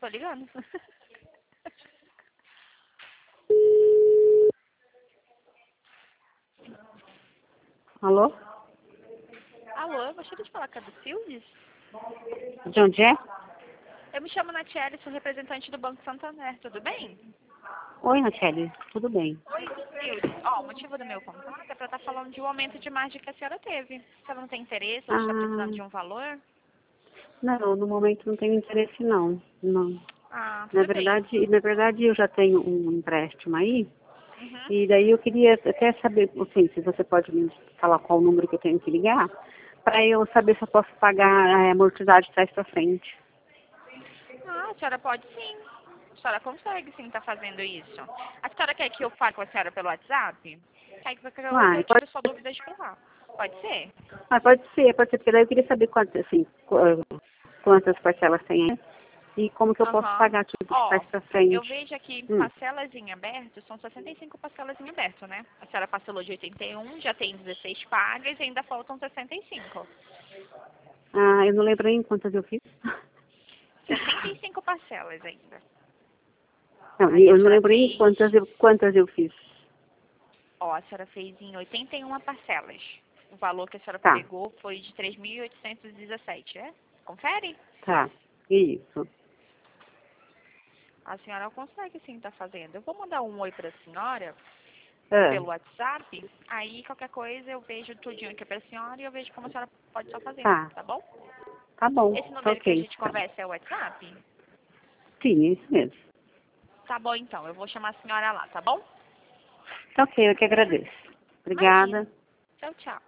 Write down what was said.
tô ligando. Alô? Alô, eu gostaria de falar com a do Silves? De onde é? Eu me chamo Natiele, sou representante do Banco Santander, tudo bem? Oi, Natiele. Tudo bem? Oi, Silves. Ó, o motivo do meu contato é para estar falando de um aumento de margem que a senhora teve. A senhora não tem interesse ou está precisando de Ah, um valor? não, no momento não tenho interesse não. Não. Ah, Na tudo bem. verdade eu já tenho um empréstimo aí, Uhum. e daí eu queria até saber, assim, se você pode me falar qual o número que eu tenho que ligar, para eu saber se eu posso pagar a amortizar de trás para frente. Ah, a senhora pode sim. A senhora consegue sim estar fazendo isso. A senhora quer que eu fale com a senhora pelo WhatsApp? Aí qualquer coisa Ah, eu tiro sua dúvida de por lá. Pode ser? pode ser, porque daí eu queria saber quantas, assim, quantas parcelas tem aí e como que eu posso Aham. pagar tudo de Ó, trás para eu frente. vejo aqui Hum. parcelas em aberto, são 65 parcelas em aberto, né? A senhora parcelou de 81, já tem 16 pagas e ainda faltam 65. Ah, eu não lembro nem quantas eu fiz. 65 parcelas ainda. Não, e Aí a eu não senhora lembro nem fez, quantas eu fiz. ó, a senhora fez em 81 parcelas. O valor que a senhora Tá, pegou foi de 3.817, é? Confere? tá. Isso. A senhora consegue sim estar fazendo. Eu vou mandar um oi para a senhora Ah, pelo WhatsApp. Aí qualquer coisa eu vejo tudinho aqui para a senhora e eu vejo como a senhora pode estar fazendo, tá. tá bom? Tá bom. Esse Tá número que a ok. gente Tá. conversa é o WhatsApp? Sim, é isso mesmo. Tá bom então, eu vou chamar a senhora lá, tá bom? Tá ok, eu que agradeço. Imagina. Obrigada. Tchau, tchau.